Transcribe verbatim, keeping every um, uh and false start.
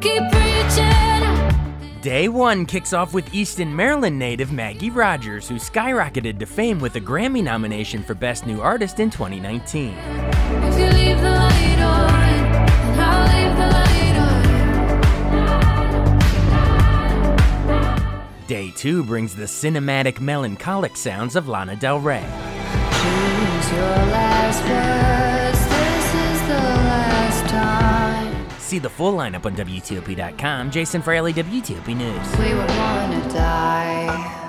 keep preaching. Day one kicks off with Easton, Maryland native Maggie Rogers, who skyrocketed to fame with a Grammy nomination for Best New Artist in twenty nineteen. If you leave the light on, then I'll leave the light on. Day two brings the cinematic, melancholic sounds of Lana Del Rey. Choose your last words, this is the last time. See the full lineup on W T O P dot com. Jason Fraley, W T O P News. We would wanna die.